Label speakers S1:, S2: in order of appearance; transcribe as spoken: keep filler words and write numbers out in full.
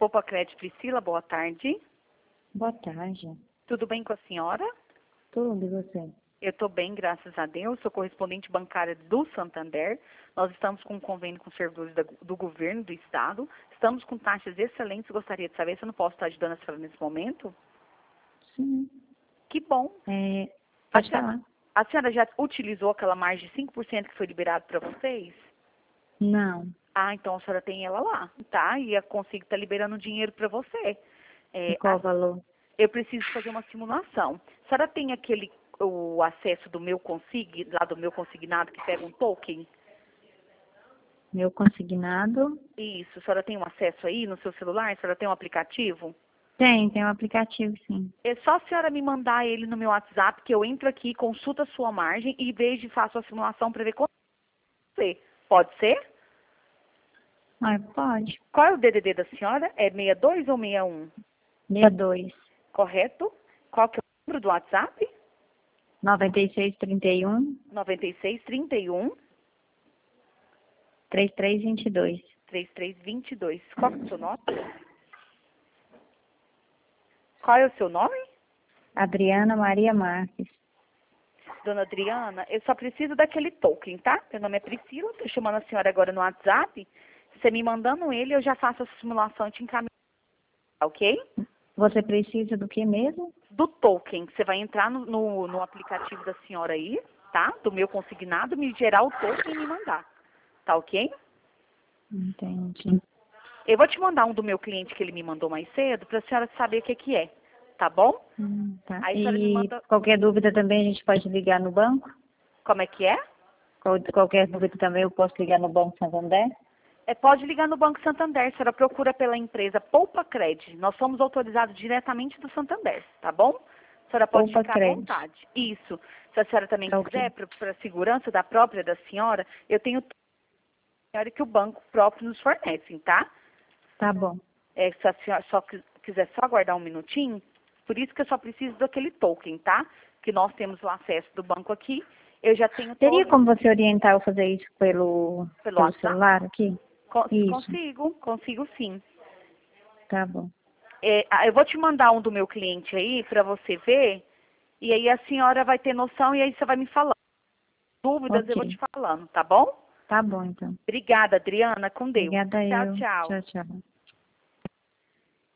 S1: Poupa Crédito, Priscila, boa tarde.
S2: Boa tarde.
S1: Tudo bem com a senhora?
S2: Tudo, e você?
S1: Eu estou bem, graças a Deus. Sou correspondente bancária do Santander. Nós estamos com um convênio com servidores da- do governo, do Estado. Estamos com taxas excelentes. Gostaria de saber se eu não posso estar ajudando a senhora nesse momento.
S2: Sim.
S1: Que bom.
S2: É,
S1: A
S2: pode
S1: senhora,
S2: falar.
S1: a senhora já utilizou aquela margem de cinco por cento que foi liberado para vocês?
S2: Não.
S1: Ah, então a senhora tem ela lá, tá? E eu consigo estar liberando dinheiro para você.
S2: E
S1: É,
S2: qual
S1: a-
S2: o valor?
S1: eu preciso fazer uma simulação. A senhora tem aquele, o acesso do meu consig, lá do meu consignado que pega um token?
S2: Meu consignado?
S1: Isso, a senhora tem um acesso aí no seu celular? A senhora tem um aplicativo?
S2: Tem, tem um aplicativo, sim.
S1: É só a senhora me mandar ele no meu WhatsApp, que eu entro aqui, consulto a sua margem e vejo e faço a simulação para ver quanto você. Pode ser?
S2: Ah, pode.
S1: Qual é o D D D da senhora? É sessenta e dois ou sessenta e um?
S2: sessenta e dois.
S1: Correto? Qual que é o número do WhatsApp?
S2: noventa e seis, trinta e um,
S1: noventa e seis, trinta e um,
S2: trinta e três, vinte e dois.
S1: trinta e três, vinte e dois. Qual que é o seu nome? Qual é o seu nome?
S2: Adriana Maria Marques.
S1: Dona Adriana, eu só preciso daquele token, tá? Meu nome é Priscila, tô chamando a senhora agora no WhatsApp. Você me mandando ele, eu já faço a simulação e te encaminho, ok?
S2: Você precisa do que mesmo?
S1: Do token, você vai entrar no, no, no aplicativo da senhora aí, tá? Do meu consignado, me gerar o token e me mandar, tá ok?
S2: Entendi.
S1: Eu vou te mandar um do meu cliente que ele me mandou mais cedo, pra senhora saber o que que é, tá bom?
S2: Hum, tá.
S1: Aí a senhora me
S2: E
S1: manda,
S2: qualquer dúvida também a gente pode ligar no banco?
S1: como é que é?
S2: Qual- Qualquer dúvida também eu posso ligar no Banco Santander?
S1: É, pode ligar no Banco Santander, a senhora procura pela empresa Poupa Cred. Nós somos autorizados diretamente do Santander, tá bom? A senhora pode
S2: Poupa
S1: ficar à
S2: Cred.
S1: vontade. Isso. Se a senhora também
S2: Tá ok.
S1: quiser, para a segurança da própria da senhora, eu tenho senhora que o banco próprio nos fornece, tá?
S2: Tá bom.
S1: É, se a senhora só qui- quiser só aguardar um minutinho, por isso que eu só preciso daquele token, tá? Que nós temos o acesso do banco aqui. Eu já tenho
S2: Teria
S1: todo
S2: como você orientar eu fazer isso pelo,
S1: pelo
S2: pelo
S1: WhatsApp.
S2: celular aqui?
S1: Con-
S2: Isso,
S1: Consigo, consigo sim.
S2: tá bom.
S1: É, ah, eu vou te mandar um do meu cliente aí para você ver, e aí a senhora vai ter noção e aí você vai me falando. Dúvidas eu vou te
S2: Ok,
S1: falando, tá bom?
S2: tá bom então.
S1: Obrigada, Adriana, com Deus.
S2: Obrigada
S1: Tchau,
S2: eu.
S1: tchau.
S2: Tchau, tchau.